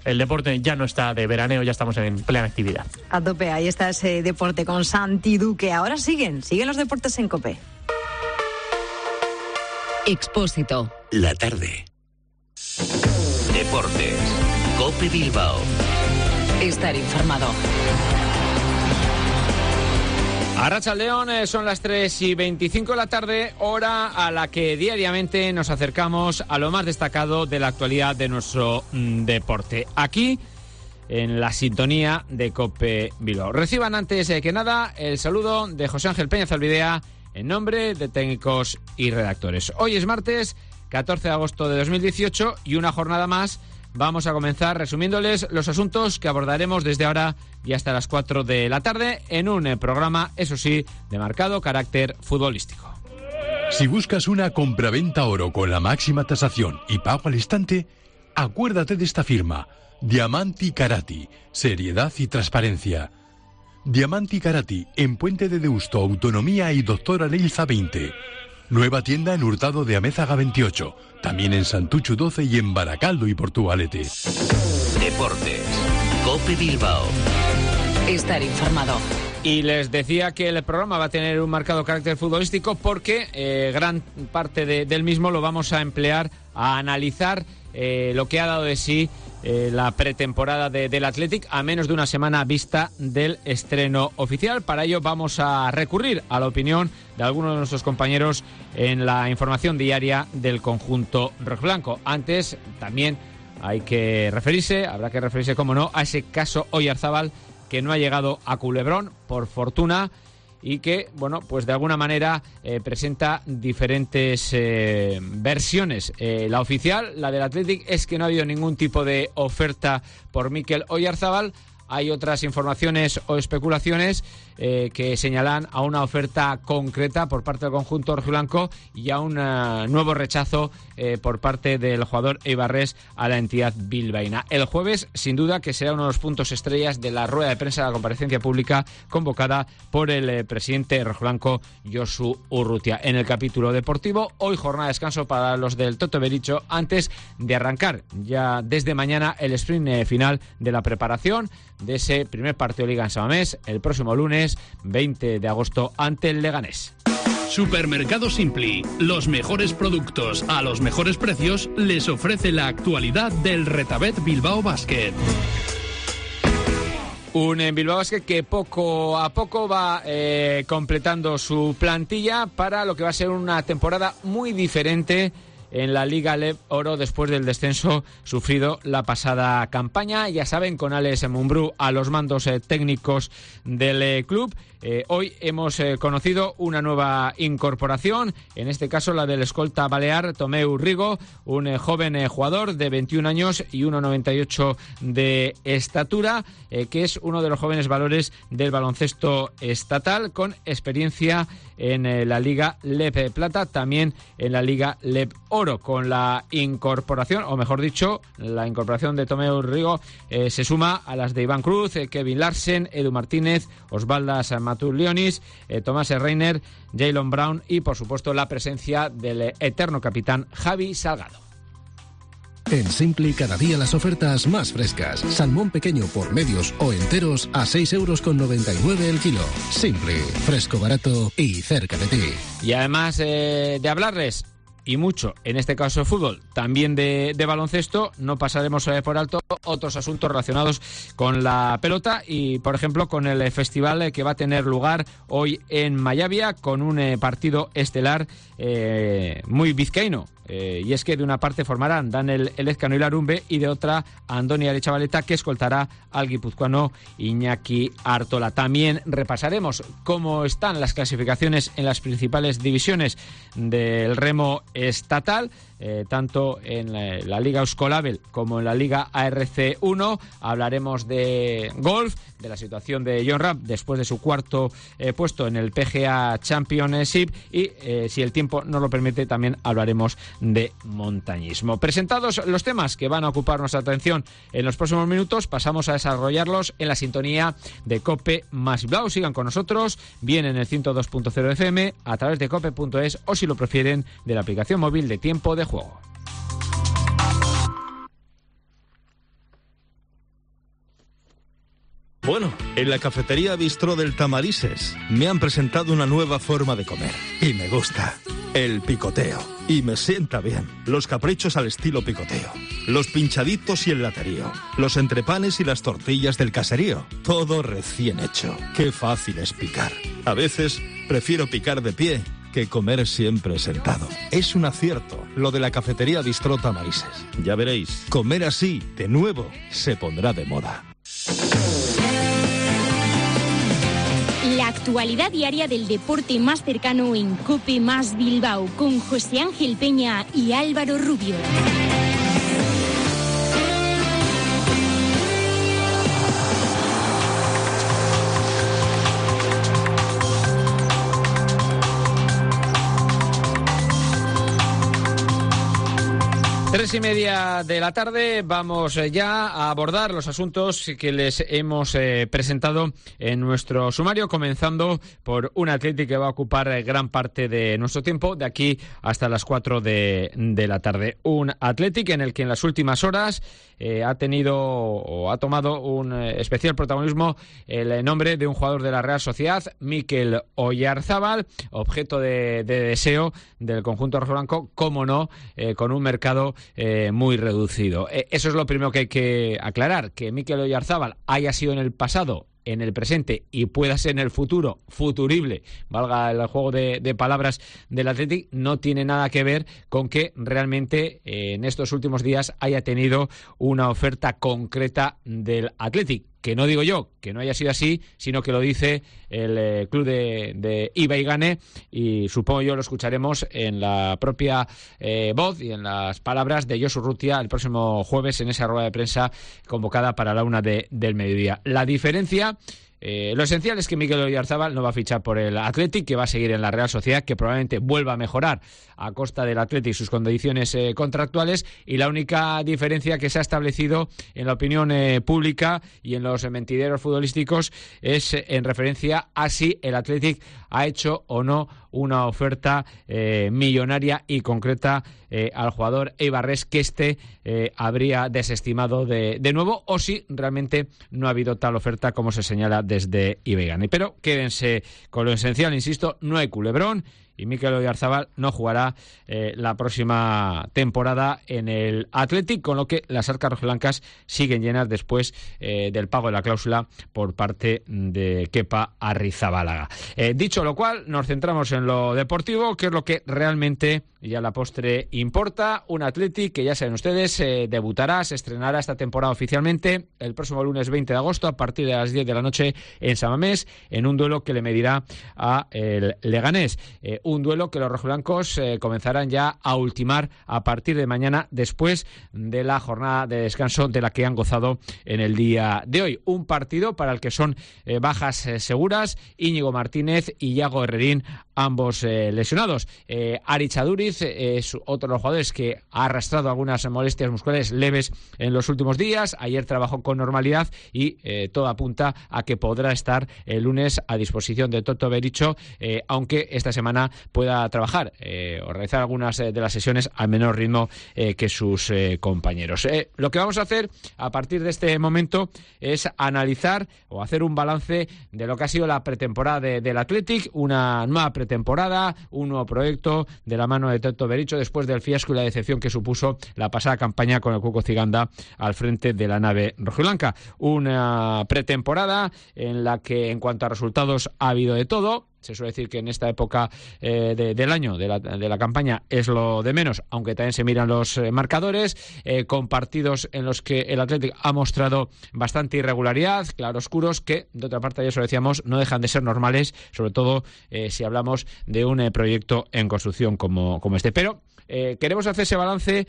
el deporte ya no está de veraneo, ya estamos en plena actividad. A tope, ahí está ese deporte con Santi Duque. Ahora siguen los deportes en COPE. Expósito. La tarde. Deportes. COPE Bilbao. Estar informado. Arratsaldeon, son las 3:25 de la tarde, hora a la que diariamente nos acercamos a lo más destacado de la actualidad de nuestro deporte. Aquí, en la sintonía de COPE Bilbao. Reciban antes que nada el saludo de José Ángel Peña Zalbidea en nombre de técnicos y redactores. Hoy es martes 14 de agosto de 2018 y una jornada más. Vamos a comenzar resumiéndoles los asuntos que abordaremos desde ahora y hasta las 4 de la tarde en un programa, eso sí, de marcado carácter futbolístico. Si buscas una compraventa oro con la máxima tasación y pago al instante, acuérdate de esta firma, Diamanti Karati, seriedad y transparencia. Diamanti Karati, en Puente de Deusto, Autonomía y Doctora Leilza 20. Nueva tienda en Hurtado de Amézaga 28, también en Santuchu 12 y en Baracaldo y Portugalete. Deportes. COPE Bilbao. Estar informado. Y les decía que el programa va a tener un marcado carácter futbolístico porque gran parte del mismo lo vamos a emplear a analizar lo que ha dado de sí la pretemporada del Athletic a menos de una semana vista del estreno oficial. Para ello vamos a recurrir a la opinión de algunos de nuestros compañeros en la información diaria del conjunto rojiblanco. Antes también habrá que referirse, como no, a ese caso Oyarzábal que no ha llegado a Culebrón, por fortuna, y que, bueno, pues de alguna manera presenta diferentes versiones. La oficial, la del Athletic, es que no ha habido ningún tipo de oferta por Mikel Oyarzábal. Hay otras informaciones o especulaciones que señalan a una oferta concreta por parte del conjunto rojiblanco y a un nuevo rechazo por parte del jugador eibarrés a la entidad bilbaína. El jueves, sin duda, que será uno de los puntos estrellas de la rueda de prensa de la comparecencia pública convocada por el presidente rojiblanco, Josu Urrutia. En el capítulo deportivo, hoy jornada de descanso para los del Toto Bericho antes de arrancar ya desde mañana el sprint final de la preparación de ese primer partido de Liga en San Mamés el próximo lunes 20 de agosto ante el Leganés. Supermercado Simpli, los mejores productos a los mejores precios, les ofrece la actualidad del Retabet Bilbao Basket. Un Bilbao Basket que poco a poco va completando su plantilla para lo que va a ser una temporada muy diferente en la Liga LEB Oro después del descenso sufrido la pasada campaña. Ya saben, con Alex Mumbrú a los mandos técnicos del club. Hoy hemos conocido una nueva incorporación, en este caso la del escolta balear Tomeu Rigo, un joven jugador de 21 años y 1,98 de estatura, que es uno de los jóvenes valores del baloncesto estatal, con experiencia en la Liga LEB Plata, también en la Liga LEB Oro. Con la incorporación, o mejor dicho, la incorporación de Tomeu Rigo se suma a las de Iván Cruz, Kevin Larsen, Edu Martínez, Osvaldas Matulionis, Tomás Reiner, Jalen Brown y, por supuesto, la presencia del eterno capitán Javi Salgado. En Simpli, cada día las ofertas más frescas. Salmón pequeño por medios o enteros a 6,99 € el kilo. Simpli, fresco, barato y cerca de ti. Y además de hablarles, y mucho, en este caso de fútbol, también de baloncesto, no pasaremos por alto otros asuntos relacionados con la pelota y, por ejemplo, con el festival que va a tener lugar hoy en Mayavia, con un partido estelar muy vizcaíno. Y es que de una parte formarán Daniel Elezcano y Larumbe y de otra Andoni Arechavaleta, que escoltará al guipuzcoano Iñaki Artola. También repasaremos cómo están las clasificaciones en las principales divisiones del remo estatal, tanto en la Liga Euskolabel como en la Liga ARC1. Hablaremos de golf, de la situación de Jon Rahm después de su cuarto puesto en el PGA Championship y, si el tiempo nos lo permite, también hablaremos de montañismo. Presentados los temas que van a ocupar nuestra atención en los próximos minutos, pasamos a desarrollarlos en la sintonía de COPE más Bilbao. Sigan con nosotros, bien en el 102.0 FM, a través de cope.es o, si lo prefieren, de la aplicación móvil de Tiempo de Juego. Bueno, en la cafetería Bistró del Tamarises me han presentado una nueva forma de comer. Y me gusta. El picoteo. Y me sienta bien. Los caprichos al estilo picoteo. Los pinchaditos y el laterío. Los entrepanes y las tortillas del caserío. Todo recién hecho. Qué fácil es picar. A veces prefiero picar de pie que comer siempre sentado. Es un acierto lo de la cafetería Bistró Tamarises. Ya veréis, comer así, de nuevo, se pondrá de moda. La actualidad diaria del deporte más cercano en COPE más Bilbao con José Ángel Peña y Álvaro Rubio. Tres y media de la tarde, vamos ya a abordar los asuntos que les hemos presentado en nuestro sumario, comenzando por un Athletic que va a ocupar gran parte de nuestro tiempo, de aquí hasta las 4 de la tarde. Un Athletic en el que en las últimas horas ha tomado un especial protagonismo el nombre de un jugador de la Real Sociedad, Mikel Oyarzábal, objeto de deseo del conjunto rojiblanco, cómo no, con un mercado muy reducido. Eso es lo primero que hay que aclarar, que Mikel Oyarzábal haya sido en el pasado, en el presente y pueda ser en el futuro, futurible, valga el juego de palabras del Athletic, no tiene nada que ver con que realmente en estos últimos días haya tenido una oferta concreta del Athletic. Que no digo yo que no haya sido así, sino que lo dice el club de Ibaigane, y supongo yo lo escucharemos en la propia voz y en las palabras de Josu Urrutia el próximo jueves en esa rueda de prensa convocada para la 1:00 del mediodía. La diferencia... lo esencial es que Mikel Oyarzábal no va a fichar por el Athletic, que va a seguir en la Real Sociedad, que probablemente vuelva a mejorar a costa del Athletic sus condiciones contractuales, y la única diferencia que se ha establecido en la opinión pública y en los mentideros futbolísticos es en referencia a si el Athletic ha hecho o no una oferta millonaria y concreta al jugador eibarrés, que habría desestimado de nuevo, o si realmente no ha habido tal oferta como se señala desde Ibaigane. Pero quédense con lo esencial, insisto, no hay culebrón y Mikel Oyarzábal no jugará la próxima temporada en el Athletic, con lo que las arcas rojiblancas siguen llenas después del pago de la cláusula por parte de Kepa Arrizabalaga. Dicho lo cual, nos centramos en lo deportivo, que es lo que realmente y a la postre importa. Un Athletic que, ya saben ustedes, debutará, se estrenará esta temporada oficialmente el próximo lunes 20 de agosto a partir de las 10 de la noche en San Mamés, en un duelo que le medirá a el Leganés. Un duelo que los rojiblancos comenzarán ya a ultimar a partir de mañana, después de la jornada de descanso de la que han gozado en el día de hoy. Un partido para el que son bajas seguras: Íñigo Martínez y Yago Herrerín, ambos lesionados. Ari Chaduriz es otro de los jugadores que ha arrastrado algunas molestias musculares leves en los últimos días. Ayer trabajó con normalidad y todo apunta a que podrá estar el lunes a disposición de Toto Bericho, aunque esta semana pueda trabajar o realizar algunas de las sesiones al menor ritmo que sus compañeros. Lo que vamos a hacer a partir de este momento es analizar o hacer un balance de lo que ha sido la pretemporada del Athletic, una nueva pretemporada, un nuevo proyecto de la mano de Toto Bericho después del fiasco y la decepción que supuso la pasada campaña con el Cuco Ciganda al frente de la nave rojiblanca. Una pretemporada en la que, en cuanto a resultados, ha habido de todo. Se suele decir que en esta época del año, de la campaña, es lo de menos, aunque también se miran los marcadores, con partidos en los que el Athletic ha mostrado bastante irregularidad, claroscuros, que, de otra parte, ya eso lo decíamos, no dejan de ser normales, sobre todo si hablamos de un proyecto en construcción como este. Pero queremos hacer ese balance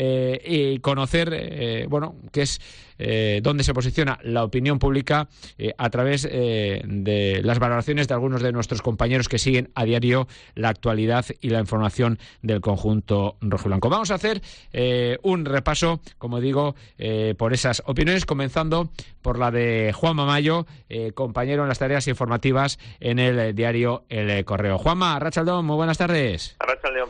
y conocer qué es dónde se posiciona la opinión pública a través de las valoraciones de algunos de nuestros compañeros que siguen a diario la actualidad y la información del conjunto rojiblanco. Vamos a hacer un repaso, como digo, por esas opiniones, comenzando por la de Juanma Mayo, compañero en las tareas informativas en el diario El Correo. Juanma, arratsaldeon, muy buenas tardes. Arratsaldeon,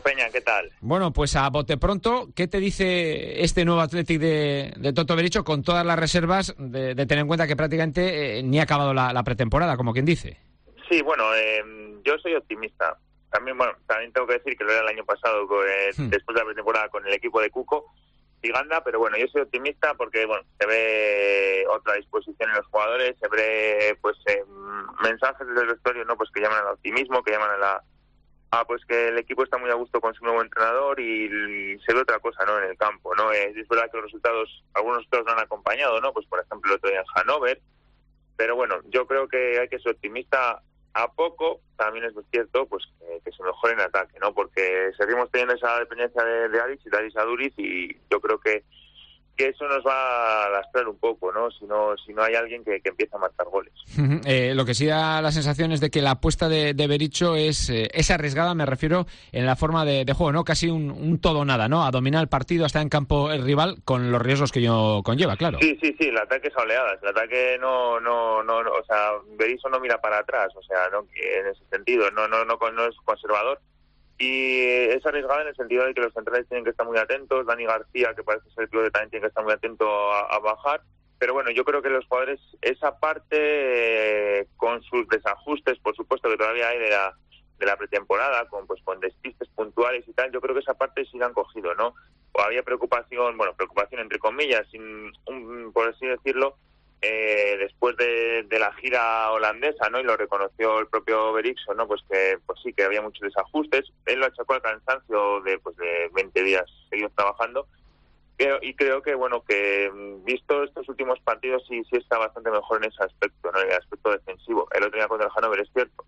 Peña, ¿qué tal? Bueno, pues a bote pronto, ¿qué te dice este nuevo Athletic de Toto Bericho con todas las reservas de tener en cuenta que prácticamente ni ha acabado la pretemporada, como quien dice? Sí, bueno, yo soy optimista. También tengo que decir que lo era el año pasado, después de la pretemporada, con el equipo de Cuco y Ganda, pero bueno, yo soy optimista porque, bueno, se ve otra disposición en los jugadores, se ve, pues, mensajes del vestuario, ¿no? Pues que llaman al optimismo, que llaman pues que el equipo está muy a gusto con su nuevo entrenador y se ve otra cosa, ¿no? En el campo, ¿no? Es verdad que algunos resultados no han acompañado, ¿no? Pues por ejemplo el otro día en Hannover, pero bueno, yo creo que hay que ser optimista a poco. También es cierto, pues que se mejore en ataque, ¿no? Porque seguimos teniendo esa dependencia de Aris y de Aris Aduriz, y yo creo que eso nos va a lastrar un poco, ¿no? Si no hay alguien que empiece a marcar goles. Lo que sí da la sensación es de que la apuesta de Bericho es arriesgada, me refiero en la forma de juego, ¿no? Casi un todo o nada, ¿no? A dominar el partido hasta en campo el rival con los riesgos que ello conlleva, claro. Sí, el ataque es a oleadas, el ataque no, o sea, Berizzo no mira para atrás, o sea, no, en ese sentido, no es conservador. Y es arriesgada en el sentido de que los centrales tienen que estar muy atentos. Dani García, que parece ser el pivote, también tiene que estar muy atento a bajar. Pero bueno, yo creo que los jugadores, esa parte, con sus desajustes, por supuesto que todavía hay de la pretemporada, con despistes puntuales y tal, yo creo que esa parte sí la han cogido, ¿no? O había preocupación entre comillas, por así decirlo, después de la gira holandesa, ¿no? Y lo reconoció el propio Berizzo, ¿no? Pues sí, que había muchos desajustes. Él lo achacó al cansancio de 20 días seguidos trabajando. Y creo que, bueno, que visto estos últimos partidos sí está bastante mejor en ese aspecto, ¿no? En el aspecto defensivo. El otro día contra el Hannover es cierto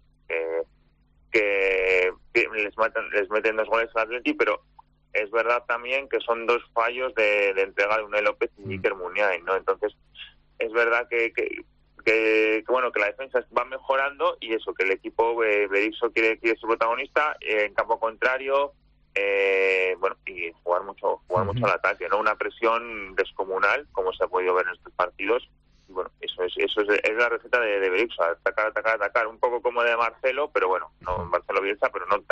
que les meten 2 goles al Atleti, pero es verdad también que son 2 fallos de entrega de Unai López y Iker Muniain, ¿no? Entonces, es verdad que la defensa va mejorando, y eso, que el equipo Berizzo quiere ser protagonista en campo contrario, y jugar mucho al ataque, ¿no? Una presión descomunal, como se ha podido ver en estos partidos. Y bueno, eso es la receta de Berizzo, atacar, un poco como de Marcelo, pero bueno, no Marcelo Bielsa, pero no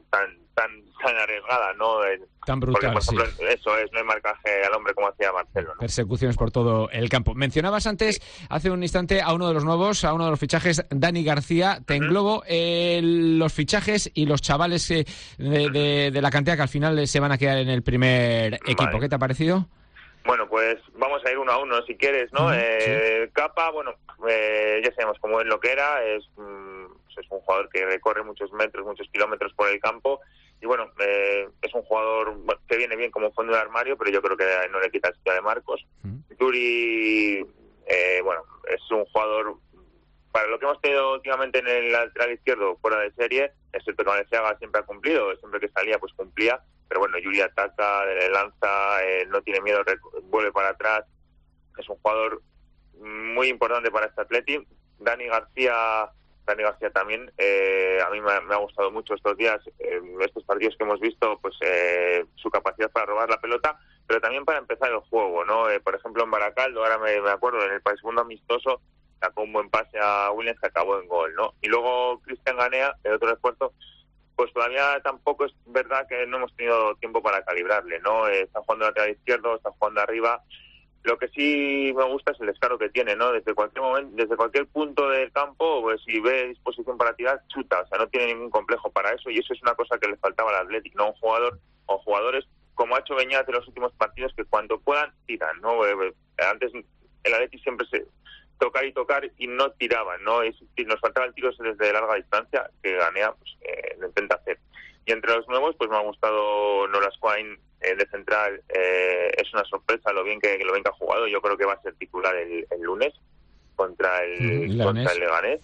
tan arriesgada, ¿no? Tan brutal, porque, por ejemplo, sí. Eso es, no hay marcaje al hombre como hacía Marcelo, ¿no? Persecuciones por todo el campo. Mencionabas antes, hace un instante, a uno de los nuevos, a uno de los fichajes, Dani García. Te englobo los fichajes y los chavales de la cantera que al final se van a quedar en el primer equipo. Vale. ¿Qué te ha parecido? Bueno, pues vamos a ir uno a uno, si quieres, ¿no? Sí. Capa, ya sabemos cómo es lo que era, es un jugador que recorre muchos kilómetros por el campo, y bueno, es un jugador que viene bien como fondo de armario, pero yo creo que no le quita el sitio de Marcos. Yuri, es un jugador, para lo que hemos tenido últimamente en el lateral izquierdo, fuera de serie, excepto que Valenciaga siempre ha cumplido, siempre que salía pues cumplía. Pero bueno, Yuri ataca, lanza, no tiene miedo, vuelve para atrás. Es un jugador muy importante para este Atleti. Dani García también, a mí me ha gustado mucho estos días, estos partidos que hemos visto, pues su capacidad para robar la pelota, pero también para empezar el juego, ¿no? Por ejemplo, en Baracaldo, ahora me acuerdo, en el segundo amistoso, sacó un buen pase a Williams que acabó en gol, ¿no? Y luego Cristian Ganea, el otro esfuerzo, pues todavía tampoco es verdad que no hemos tenido tiempo para calibrarle, ¿no? Está jugando lateral izquierdo, está jugando arriba. Lo que sí me gusta es el descaro que tiene, ¿no? Desde cualquier momento, desde cualquier punto del campo, pues si ve disposición para tirar, chuta. O sea, no tiene ningún complejo para eso, y eso es una cosa que le faltaba al Athletic, ¿no? Un jugador o jugadores, como ha hecho Beñat en los últimos partidos, que cuando puedan, tiran, ¿no? Antes el Athletic siempre se tocar y no tiraban, ¿no? Nos faltaba el tiro desde larga distancia, que Ganea lo intenta hacer. Y entre los nuevos, pues me ha gustado Nolas Quine de central. Es una sorpresa lo bien que ha jugado. Yo creo que va a ser titular el lunes contra el Leganés.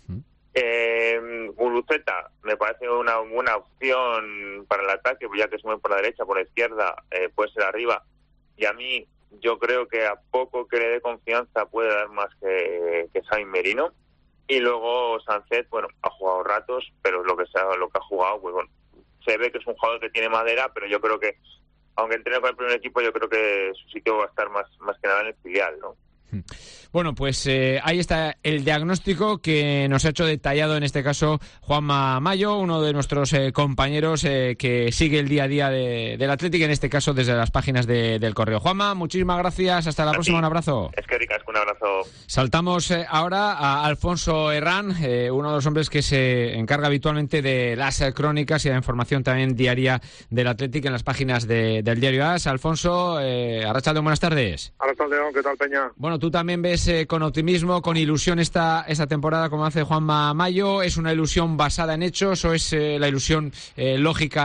Guruceta me parece una buena opción para el ataque, ya que se mueve por la derecha, por la izquierda, puede ser arriba, y a mí yo creo que a poco que le dé confianza puede dar más que Xavi Merino. Y luego Sánchez, ha jugado ratos, pero lo que ha jugado, pues se ve que es un jugador que tiene madera, pero yo creo que, aunque entrene con el primer equipo, yo creo que su sitio va a estar más que nada en el filial, ¿no? Bueno, pues ahí está el diagnóstico que nos ha hecho detallado en este caso Juanma Mayo, uno de nuestros compañeros que sigue el día a día del Athletic, en este caso desde las páginas del Correo. Juanma, muchísimas gracias, hasta la próxima, un abrazo. Es que ricasco, un abrazo. Saltamos ahora a Alfonso Herrán, uno de los hombres que se encarga habitualmente de las crónicas y de la información también diaria del Athletic en las páginas del diario AS. Alfonso, arratsaldeon, buenas tardes. Arratsaldeon, ¿qué tal, Peña? Bueno, tú también ves con optimismo, con ilusión esta temporada como hace Juanma Mayo. ¿Es una ilusión basada en hechos o es la ilusión lógica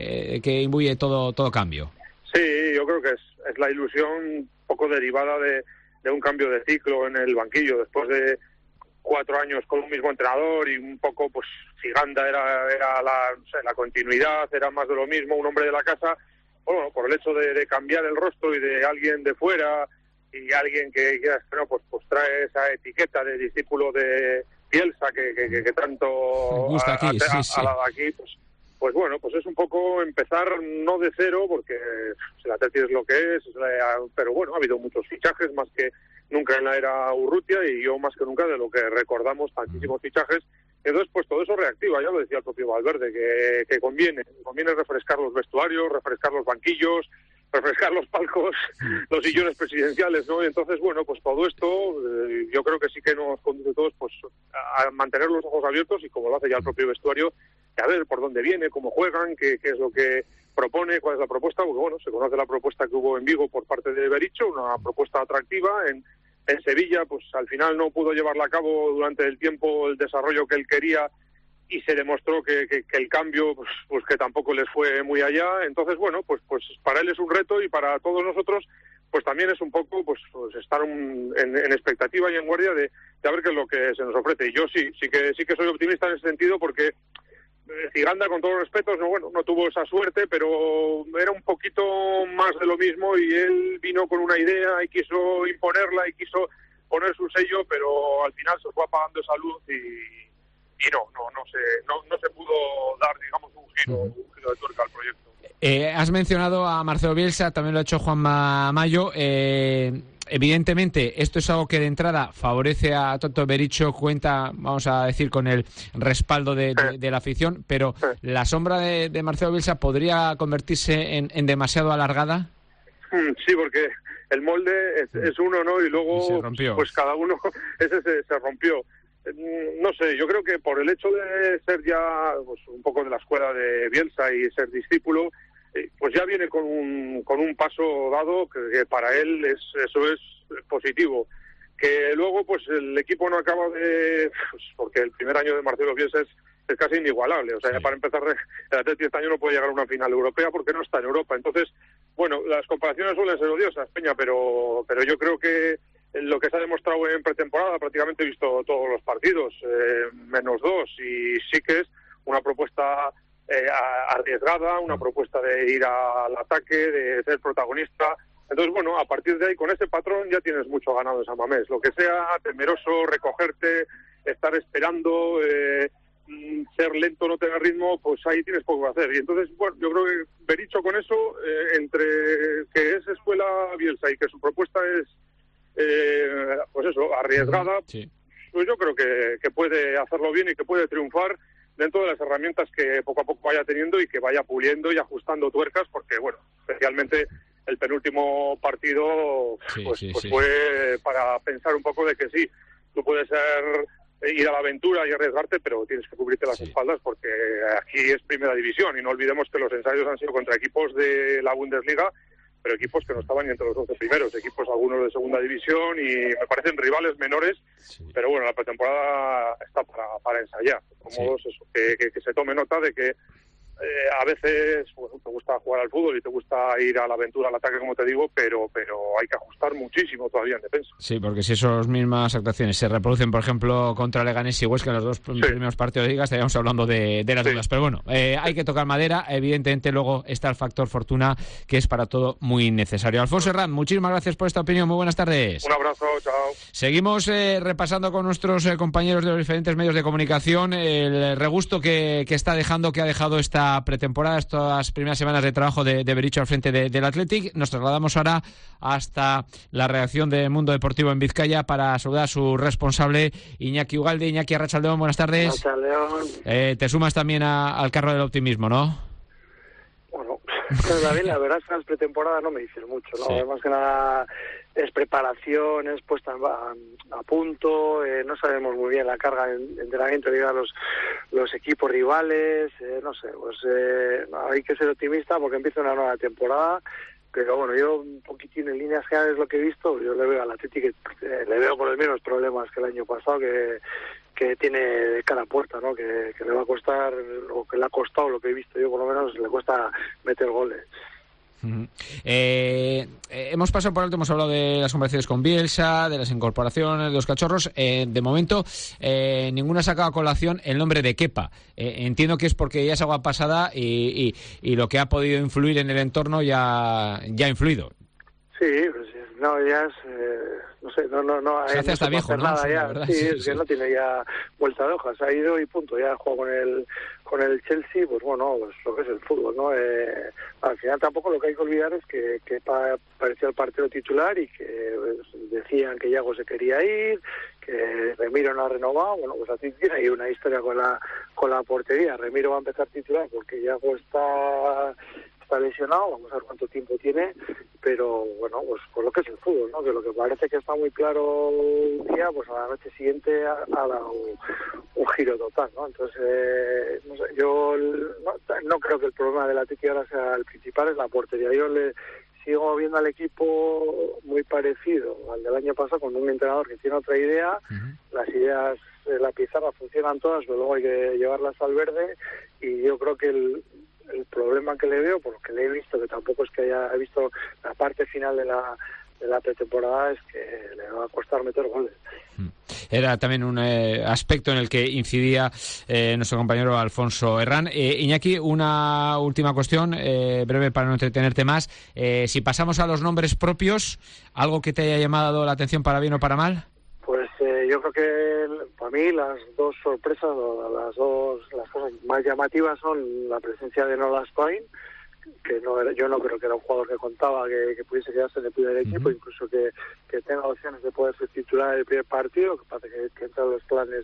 que imbuye todo cambio? Sí, yo creo que es la ilusión un poco derivada de un cambio de ciclo en el banquillo después de 4 años con un mismo entrenador y un poco, pues, Siganda era la continuidad, era más de lo mismo, un hombre de la casa. Bueno, por el hecho de cambiar el rostro y de alguien de fuera y alguien que pues trae esa etiqueta de discípulo de Bielsa que tanto gusta aquí, ha dado aquí, pues bueno, pues es un poco empezar no de cero, porque el Atleti es lo que es, pero bueno, ha habido muchos fichajes, más que nunca en la era Urrutia, y yo más que nunca de lo que recordamos, tantísimos fichajes. Entonces, pues todo eso reactiva, ya lo decía el propio Valverde, que conviene refrescar los vestuarios, refrescar los banquillos, refrescar los palcos, los sillones presidenciales, ¿no? Y entonces, bueno, pues todo esto yo creo que sí que nos conduce todos pues a mantener los ojos abiertos, y como lo hace ya el propio vestuario, a ver por dónde viene, cómo juegan, qué es lo que propone, cuál es la propuesta, porque bueno, se conoce la propuesta que hubo en Vigo por parte de Berizzo, una propuesta atractiva. En Sevilla, pues al final no pudo llevarla a cabo durante el tiempo el desarrollo que él quería, y se demostró que el cambio pues que tampoco les fue muy allá. Entonces, bueno, pues para él es un reto, y para todos nosotros pues también es un poco pues estar en expectativa y en guardia de ver qué es lo que se nos ofrece. Y yo sí que soy optimista en ese sentido, porque Ciganda, con todos los respetos, no tuvo esa suerte, pero era un poquito más de lo mismo, y él vino con una idea y quiso imponerla y quiso poner su sello, pero al final se fue apagando esa luz y no se pudo dar, digamos, un giro de tuerca al proyecto. Has mencionado a Marcelo Bielsa, también lo ha hecho Juanma Mayo. Evidentemente, esto es algo que de entrada favorece a Toto Berizzo, cuenta, vamos a decir, con el respaldo de la afición, pero ¿la sombra de Marcelo Bielsa podría convertirse en demasiado alargada? Sí, porque el molde es uno, ¿no? Y luego, pues cada uno, ese se rompió. No sé, yo creo que por el hecho de ser ya pues un poco de la escuela de Bielsa y ser discípulo, pues ya viene con un paso dado que para él eso es positivo. Que luego pues el equipo no acaba porque el primer año de Marcelo Bielsa es casi inigualable. O sea, ya para empezar, el Atleti este año no puede llegar a una final europea porque no está en Europa. Entonces, bueno, las comparaciones suelen ser odiosas, Peña, pero yo creo que lo que se ha demostrado en pretemporada, prácticamente he visto todos los partidos, menos 2, y sí que es una propuesta arriesgada, una propuesta de ir al ataque, de ser protagonista. Entonces, bueno, a partir de ahí, con ese patrón ya tienes mucho ganado en San Mamés. Lo que sea temeroso, recogerte, estar esperando, ser lento, no tener ritmo, pues ahí tienes poco que hacer. Y entonces, bueno, yo creo que Berizzo con eso, entre que es escuela Bielsa y que su propuesta es pues eso, arriesgada, pues yo creo que puede hacerlo bien y que puede triunfar dentro de las herramientas que poco a poco vaya teniendo y que vaya puliendo y ajustando tuercas, porque bueno, especialmente el penúltimo partido fue para pensar un poco de que sí, tú puedes ir a la aventura y arriesgarte, pero tienes que cubrirte las espaldas, porque aquí es primera división, y no olvidemos que los ensayos han sido contra equipos de la Bundesliga, pero equipos que no estaban ni entre los 11 primeros, equipos algunos de segunda división, y me parecen rivales menores, pero bueno, la pretemporada está para ensayar. De todos modos, eso, que se tome nota de que a veces te gusta jugar al fútbol y te gusta ir a la aventura, al ataque, como te digo, pero hay que ajustar muchísimo todavía en defensa. Sí, porque si esas mismas actuaciones se reproducen, por ejemplo, contra Leganés y Huesca en los dos primeros partidos de liga, estaríamos hablando de las dudas. Pero bueno, hay que tocar madera. Evidentemente, luego está el factor fortuna, que es para todo muy necesario. Alfonso Herrán, muchísimas gracias por esta opinión. Muy buenas tardes. Un abrazo, chao. Seguimos repasando con nuestros compañeros de los diferentes medios de comunicación el regusto que ha dejado esta la pretemporada, estas primeras semanas de trabajo de Berizzo al frente del Athletic. Nos trasladamos ahora hasta la redacción de Mundo Deportivo en Vizcaya para saludar a su responsable, Iñaki Ugalde. Iñaki, arratsaldeon, buenas tardes. Arratsaldeon. Te sumas también al carro del optimismo, ¿no? Bueno, David, la verdad es que las pretemporadas no me dicen mucho, ¿no? Sí. Más que nada es preparación, es puesta a punto, no sabemos muy bien la carga de entrenamiento que llevan los equipos rivales, no sé, pues hay que ser optimista porque empieza una nueva temporada. Pero bueno, yo un poquitín en líneas generales lo que he visto, yo le veo al Atlético, le veo por los mismos problemas que el año pasado, que tiene de cara a puerta, ¿no? Que le va a costar, o que le ha costado, lo que he visto yo por lo menos, le cuesta meter goles. Hemos pasado por alto, hemos hablado de las conversaciones con Bielsa, de las incorporaciones, de los cachorros. De momento, ninguna ha sacado a colación el nombre de Kepa. Entiendo que es porque ya es agua pasada y lo que ha podido influir en el entorno ya ha influido. Sí, pues no, ya es, no sé, no se hace hasta viejo, ¿no? Nada Sí, ya. verdad, Sí, sí, es sí. que no tiene ya vuelta de hoja, se ha ido y punto, ya jugó con el Chelsea, pues bueno, pues lo que es el fútbol, ¿no? Al final tampoco lo que hay que olvidar es que parecía el partido titular y que pues, decían que Yago se quería ir, que Remiro no ha renovado. Bueno, pues así tiene ahí una historia con la portería. Remiro va a empezar titular porque Yago está lesionado, vamos a ver cuánto tiempo tiene, pero bueno, pues por lo que es el fútbol, ¿no? Que lo que parece que está muy claro un día, pues a la noche siguiente ha dado un giro total, ¿no? Entonces, no sé, yo no creo que el problema del Atlético ahora sea el principal, es la portería. Yo le sigo viendo al equipo muy parecido al del año pasado, con un entrenador que tiene otra idea. Las ideas en la pizarra funcionan todas, pero luego hay que llevarlas al verde, y yo creo que el problema que le veo, por lo que le he visto, que tampoco es que haya visto la parte final de la pretemporada, es que le va a costar meter goles. Era también un aspecto en el que incidía nuestro compañero Alfonso Herrán. Iñaki, una última cuestión, breve para no entretenerte más. Si pasamos a los nombres propios, ¿algo que te haya llamado la atención para bien o para mal? Pues yo creo que para mí las dos sorpresas, o las cosas más llamativas son la presencia de Nolas Coin, que yo no creo que era un jugador que contaba que pudiese quedarse en el primer equipo, incluso que tenga opciones de poder ser titular en el primer partido, que parece que entra en los planes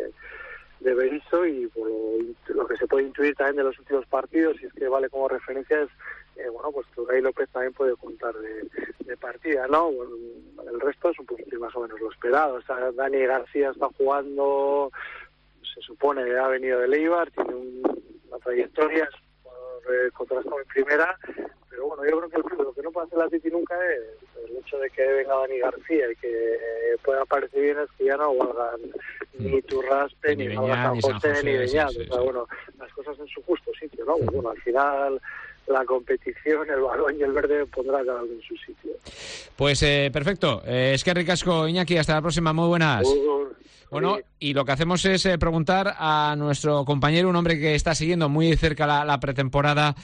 de Berizzo, y por lo que se puede intuir también de los últimos partidos, y es que vale como referencia, es bueno, pues Turgay López también puede contar de partida, ¿no? Bueno, el resto es un poquito más o menos lo esperado. O sea, Dani García está jugando, se supone que ha venido de Eibar, tiene una trayectoria, contrastado en primera, pero bueno, yo creo que lo que no puede hacer la Titi nunca es el hecho de que venga Dani García y que pueda aparecer bien, es que ya no valgan ni Turraspe, ni San José, ni Beñat. O sea, bueno, las cosas en su justo sitio, ¿no? Bueno, al final la competición, el balón y el verde pondrá cada uno en su sitio. Pues perfecto. Eskerrik asko, Iñaki, hasta la próxima. Muy buenas. Bueno, y lo que hacemos es preguntar a nuestro compañero, un hombre que está siguiendo muy de cerca la pretemporada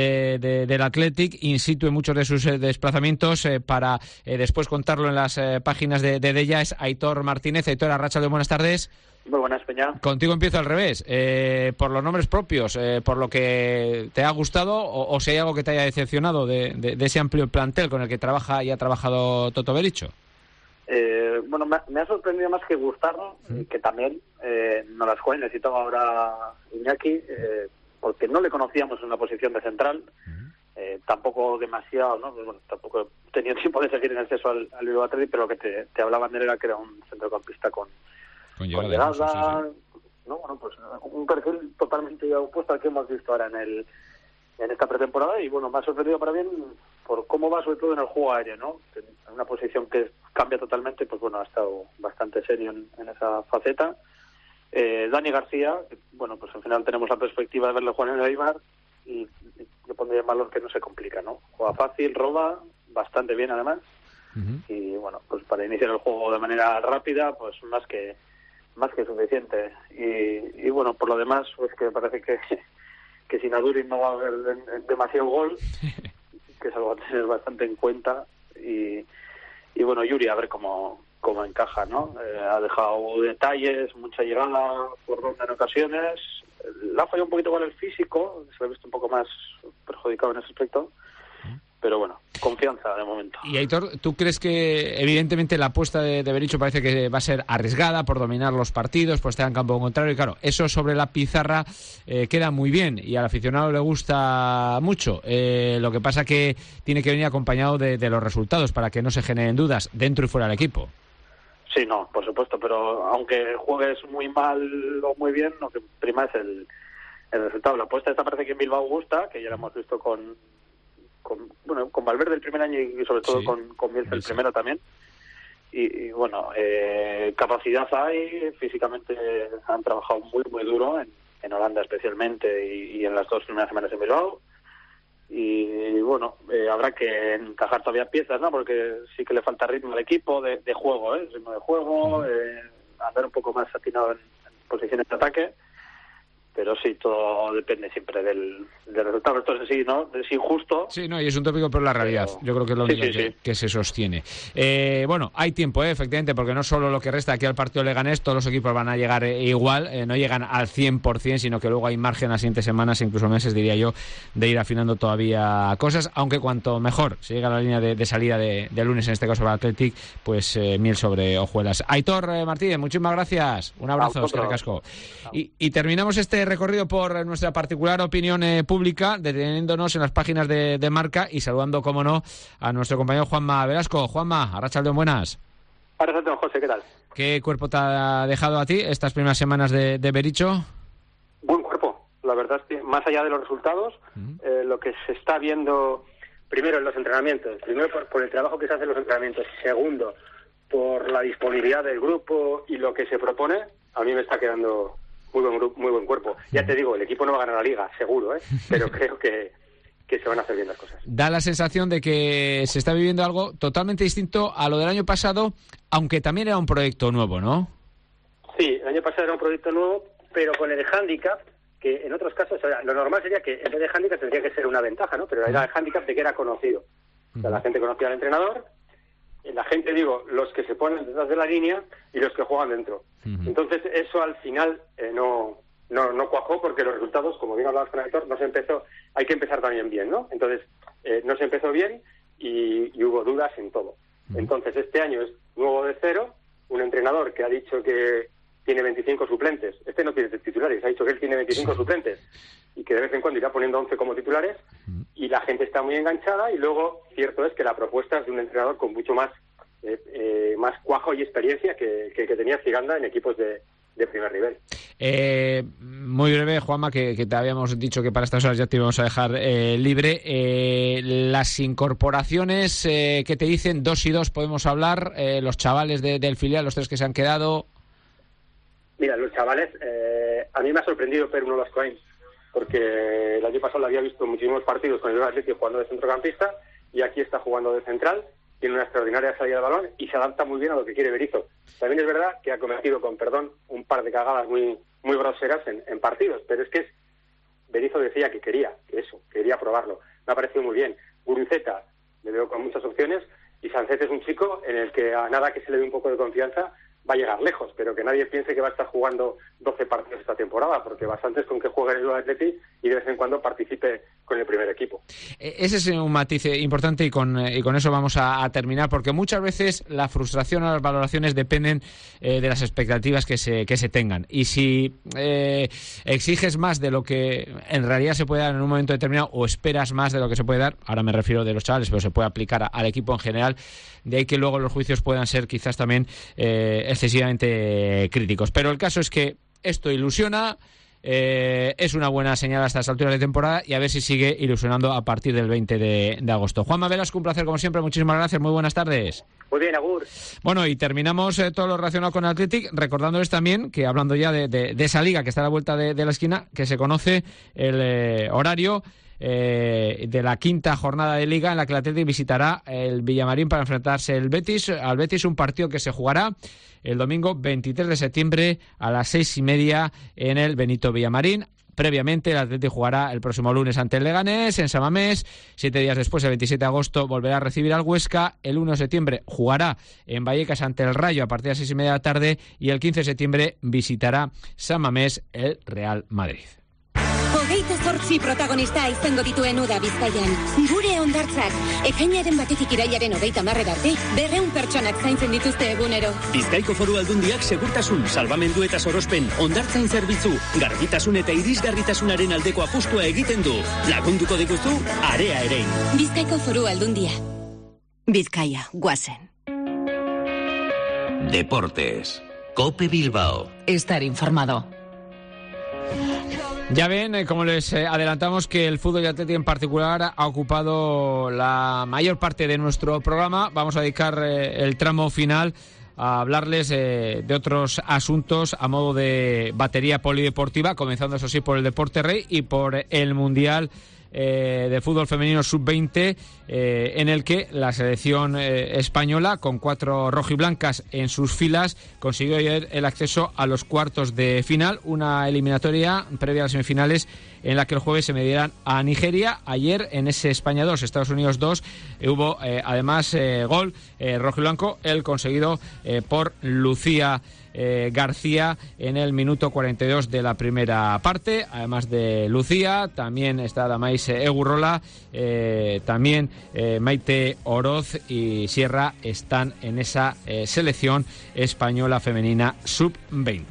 del Athletic, in situ en muchos de sus desplazamientos, para después contarlo en las páginas de Della, es Aitor Martínez. Aitor, arratsaldeon, buenas tardes. Muy buenas, Peña. Contigo empiezo al revés, por los nombres propios, por lo que te ha gustado, o si hay algo que te haya decepcionado de ese amplio plantel con el que trabaja y ha trabajado Toto Berizzo. Bueno, me ha sorprendido más que gustarnos, que también nos las juega, necesitaba ahora Iñaki, porque no le conocíamos en una posición de central, tampoco demasiado, ¿no? Pues bueno, tampoco he tenido tiempo de seguir en exceso al Bilbao Athletic, pero lo que te hablaban de él era que era un centrocampista con llegada, sí. ¿No? Bueno, pues un perfil totalmente opuesto al que hemos visto ahora en esta pretemporada, y bueno, me ha sorprendido para bien por cómo va, sobre todo en el juego aéreo, ¿no? En una posición que cambia totalmente, pues bueno, ha estado bastante serio en esa faceta. Dani García, bueno, pues al final tenemos la perspectiva de verle jugar en el Eibar, y yo pondría en valor que no se complica, ¿no? Juega fácil, roba bastante bien además, y bueno, pues para iniciar el juego de manera rápida, pues más que suficiente. Y bueno, por lo demás, pues que parece que sin Aduriz no va a haber demasiado gol, que es algo a tener bastante en cuenta, y bueno, Yuri a ver cómo encaja, ¿no? Ha dejado detalles, mucha llegada por ronda en ocasiones, La ha fallado un poquito con el físico, se lo ha visto un poco más perjudicado en ese aspecto. Pero bueno, confianza de momento. Y Aitor, ¿tú crees que evidentemente la apuesta de Berizzo parece que va a ser arriesgada por dominar los partidos, por estar en campo contrario? Y claro, eso sobre la pizarra queda muy bien y al aficionado le gusta mucho. Lo que pasa que tiene que venir acompañado de los resultados para que no se generen dudas dentro y fuera del equipo. Sí, no, por supuesto, pero aunque juegues muy mal o muy bien, lo que prima es el resultado. La apuesta esta parece que en Bilbao gusta, que ya la hemos visto con Valverde el primer año y sobre todo sí, con Bielsa el primero también. Y bueno, capacidad hay, físicamente han trabajado muy muy duro en Holanda especialmente y en las 2 primeras semanas en Bilbao. Y bueno, habrá que encajar todavía piezas, ¿no? Porque sí que le falta ritmo al equipo de juego, ritmo de juego, andar un poco más atinado en posiciones de ataque. Pero sí, todo depende siempre del resultado. Esto es así, ¿no? Es injusto. Sí, no, y es un tópico, pero la realidad. Yo creo que es lo único que se sostiene. Bueno, hay tiempo, efectivamente, porque no solo lo que resta aquí al partido Leganés, todos los equipos van a llegar igual, no llegan al 100%, sino que luego hay margen las siguientes semanas, incluso meses, diría yo, de ir afinando todavía cosas, aunque cuanto mejor se llega a la línea de salida de lunes, en este caso para Athletic, pues miel sobre hojuelas. Aitor Martínez, muchísimas gracias. Un abrazo, Oscar Casco. Y terminamos este recorrido por nuestra particular opinión pública, deteniéndonos en las páginas de Marca y saludando, como no, a nuestro compañero Juanma Velasco. Juanma, arratsaldeon, buenas. Arratsaldeon, José, ¿qué tal? ¿Qué cuerpo te ha dejado a ti estas primeras semanas de Berizzo? Buen cuerpo, la verdad es que más allá de los resultados, lo que se está viendo, primero en los entrenamientos, primero por el trabajo que se hace en los entrenamientos, segundo por la disponibilidad del grupo y lo que se propone, a mí me está quedando muy buen cuerpo. Ya te digo, el equipo no va a ganar la Liga, seguro, pero creo que se van a hacer bien las cosas. Da la sensación de que se está viviendo algo totalmente distinto a lo del año pasado, aunque también era un proyecto nuevo, ¿no? Sí, el año pasado era un proyecto nuevo, pero con el hándicap, que en otros casos, o sea, lo normal sería que en vez de hándicap tendría que ser una ventaja, ¿no? Pero era el hándicap de que era conocido. O sea, la gente conocía al entrenador, la gente, digo, los que se ponen detrás de la línea y los que juegan dentro. Entonces, eso al final no cuajó, porque los resultados, como bien hablabas con Héctor, hay que empezar también bien, ¿no? Entonces, no se empezó bien y hubo dudas en todo. Entonces, este año es nuevo de cero, un entrenador que ha dicho que tiene 25 suplentes. Este no tiene titulares, ha dicho que él tiene 25 suplentes y que de vez en cuando irá poniendo 11 como titulares, y la gente está muy enganchada. Y luego, cierto es que la propuesta es de un entrenador con mucho más cuajo y experiencia que tenía Ciganda en equipos de primer nivel. Muy breve, Juanma, que te habíamos dicho que para estas horas ya te íbamos a dejar libre. Las incorporaciones que te dicen, 2 y 2 podemos hablar, los chavales del filial, los 3 que se han quedado. Mira, los chavales, a mí me ha sorprendido Pedro Lascoain, porque el año pasado lo había visto en muchísimos partidos con el Atlético jugando de centrocampista, y aquí está jugando de central. Tiene una extraordinaria salida de balón y se adapta muy bien a lo que quiere Berizzo. También es verdad que ha cometido, con perdón, un par de cagadas muy groseras en partidos, pero es que Berizzo decía que quería probarlo. Me ha parecido muy bien. Guruceta le veo con muchas opciones, y Sánchez es un chico en el que, a nada que se le dé un poco de confianza, va a llegar lejos, pero que nadie piense que va a estar jugando 12 partidos esta temporada, porque bastantes con que juegue en el Atleti y de vez en cuando participe con el primer equipo. Ese es un matiz importante, y con eso vamos a terminar, porque muchas veces la frustración o las valoraciones dependen de las expectativas que se tengan, y si exiges más de lo que en realidad se puede dar en un momento determinado, o esperas más de lo que se puede dar, ahora me refiero de los chavales, pero se puede aplicar al equipo en general, de ahí que luego los juicios puedan ser quizás también excesivamente críticos. Pero el caso es que esto ilusiona, es una buena señal a estas alturas de temporada, y a ver si sigue ilusionando a partir del 20 de agosto. Juanma Velasco, un placer como siempre, muchísimas gracias, muy buenas tardes. Muy bien, agur. Bueno, y terminamos todo lo relacionado con el Athletic, recordándoles también que, hablando ya de esa liga que está a la vuelta de la esquina, que se conoce el horario de la quinta jornada de Liga, en la que el Athletic visitará el Villamarín para enfrentarse al Betis, un partido que se jugará el domingo 23 de septiembre a las 6:30 en el Benito Villamarín. previamente. El Athletic jugará el próximo lunes ante el Leganés en San Mamés. 7 días después, el 27 de agosto, volverá a recibir al Huesca. El 1 de septiembre jugará en Vallecas ante el Rayo a partir de las 6:30 de la tarde. Y el 15 de septiembre visitará San Mamés el Real Madrid. 28 protagonista izango dituen uda Bizkaian. Gure hondartzak, ekainaren batetik irailaren 30 arte, 200 pertsonak zaintzen dituzte egunero. Bizkaiko Foru Aldundiak segurtasun, salbamendu eta sorospen, hondartzain zerbitzu, garbitasun eta irisgarritasunaren aldeko apustua egiten du. Lagunduko diguzu, Area Erein. Bizkaiko Foru Aldundia. Bizkaia, guazen. Deportes. COPE Bilbao. Estar informado. Ya ven, como les adelantamos, que el fútbol y atletismo en particular ha ocupado la mayor parte de nuestro programa. Vamos a dedicar el tramo final a hablarles de otros asuntos a modo de batería polideportiva, comenzando eso sí por el Deporte Rey y por el Mundial de fútbol femenino sub-20, en el que la selección española, con 4 rojiblancas en sus filas, consiguió ayer el acceso a los cuartos de final, una eliminatoria previa a las semifinales en la que el jueves se medirán a Nigeria. Ayer en ese España 2, Estados Unidos 2, hubo además gol rojiblanco, el conseguido por Lucía García en el minuto 42 de la primera parte. Además de Lucía, también está Damais Egurrola, también Maite Oroz y Sierra están en esa selección española femenina sub-20.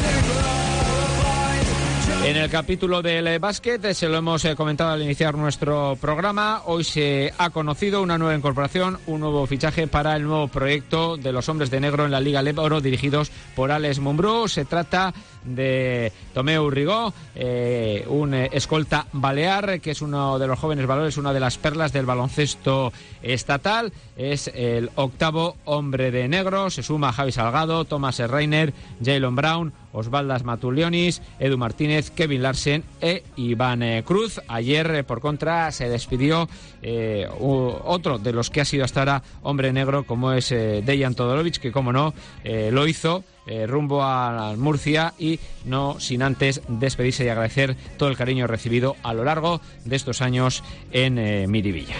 En el capítulo del básquet, se lo hemos comentado al iniciar nuestro programa, hoy se ha conocido una nueva incorporación, un nuevo fichaje para el nuevo proyecto de los hombres de negro en la Liga Leboro, dirigidos por Alex Mumbrú. Se trata de Tomeu Rigó, un escolta balear, que es uno de los jóvenes valores, una de las perlas del baloncesto estatal. Es el 8º hombre de negro, se suma Javi Salgado, Thomas Reiner, Jalen Brown, Osvaldas Matulionis, Edu Martínez, Kevin Larsen e Iván Cruz. Ayer, por contra, se despidió otro de los que ha sido hasta ahora hombre negro, como es Dejan Todorovic, que como no, lo hizo rumbo a Murcia, y no sin antes despedirse y agradecer todo el cariño recibido a lo largo de estos años en Miribilla.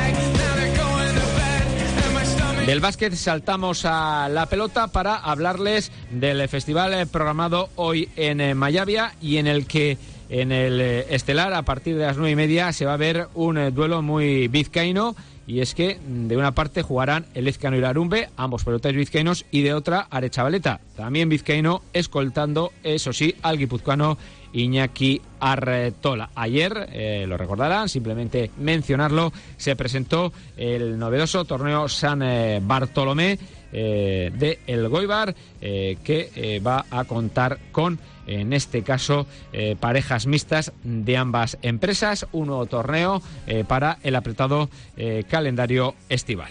Del básquet saltamos a la pelota para hablarles del festival programado hoy en Mayavia, y en el que en el estelar a partir de las 9:30 se va a ver un duelo muy vizcaíno. Y es que de una parte jugarán el Ezcano y la Arumbe, ambos pelotaris vizcaínos, y de otra Aretxabaleta, también vizcaíno, escoltando, eso sí, al guipuzcoano Iñaki Artola. Ayer, lo recordarán, simplemente mencionarlo, se presentó el novedoso torneo San Bartolomé de El Goibar, que va a contar con, en este caso, parejas mixtas de ambas empresas, un nuevo torneo para el apretado calendario estival.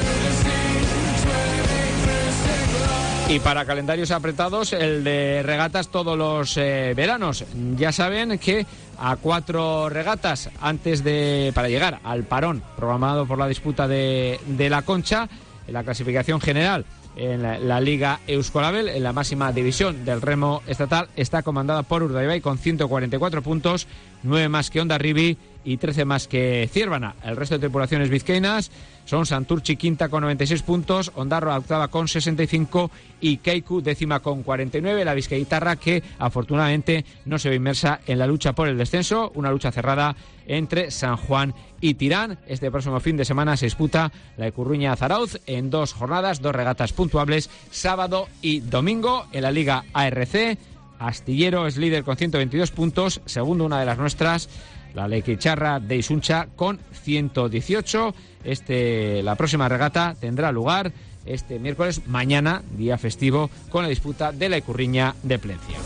Y para calendarios apretados, el de regatas todos los veranos. Ya saben que a 4 regatas para llegar al parón programado por la disputa de la Concha, en la clasificación general en la Liga Euskolabel, en la máxima división del remo estatal, está comandada por Urdaibai con 144 puntos, 9 más que Hondarribi y 13 más que Ziérbana. El resto de tripulaciones vizcaínas son Santurchi quinta con 96 puntos, Ondarroa octava con 65 y Kaiku décima con 49. La vizcaitarra, que afortunadamente no se ve inmersa en la lucha por el descenso, una lucha cerrada entre San Juan y Tirán. Este próximo fin de semana se disputa la Ecurruña-Zarauz en 2 jornadas, 2 regatas puntuables, sábado y domingo. En la Liga ARC, Astillero es líder con 122 puntos, segundo una de las nuestras, la Lequicharra de Isuncha con 118. La próxima regata tendrá lugar este miércoles, mañana, día festivo, con la disputa de la Ecurriña de Plencia.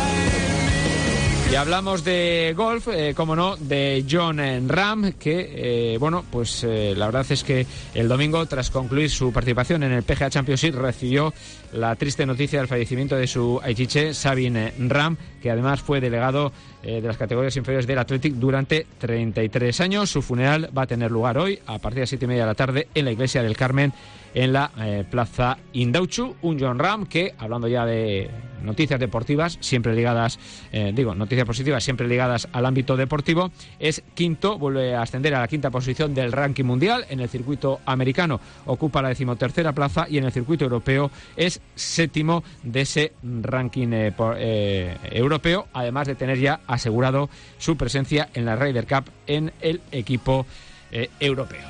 Y hablamos de golf, como no, de Jon Rahm, que, la verdad es que el domingo, tras concluir su participación en el PGA Championship, recibió la triste noticia del fallecimiento de su aichiche, Sabin Rahm, que además fue delegado de las categorías inferiores del Athletic durante 33 años. Su funeral va a tener lugar hoy, a partir de las 7:30 de la tarde, en la Iglesia del Carmen, en la Plaza Indautxu. Un Jon Rahm que, hablando ya de noticias deportivas, siempre ligadas, noticias positivas, siempre ligadas al ámbito deportivo, es quinto, vuelve a ascender a la quinta posición del ranking mundial. En el circuito americano ocupa la 13ª plaza y en el circuito europeo es séptimo de ese ranking europeo, además de tener ya asegurado su presencia en la Ryder Cup en el equipo europeo.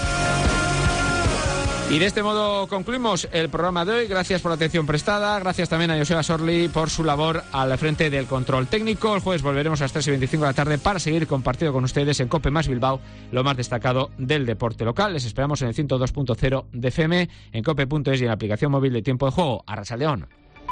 Y de este modo concluimos el programa de hoy. Gracias por la atención prestada. Gracias también a Joseba Sorli por su labor al frente del control técnico. El jueves volveremos a las 3:25 de la tarde para seguir compartiendo con ustedes en COPE más Bilbao lo más destacado del deporte local. Les esperamos en el 102.0 de FM, en cope.es y en la aplicación móvil de Tiempo de Juego. Arrasaleón.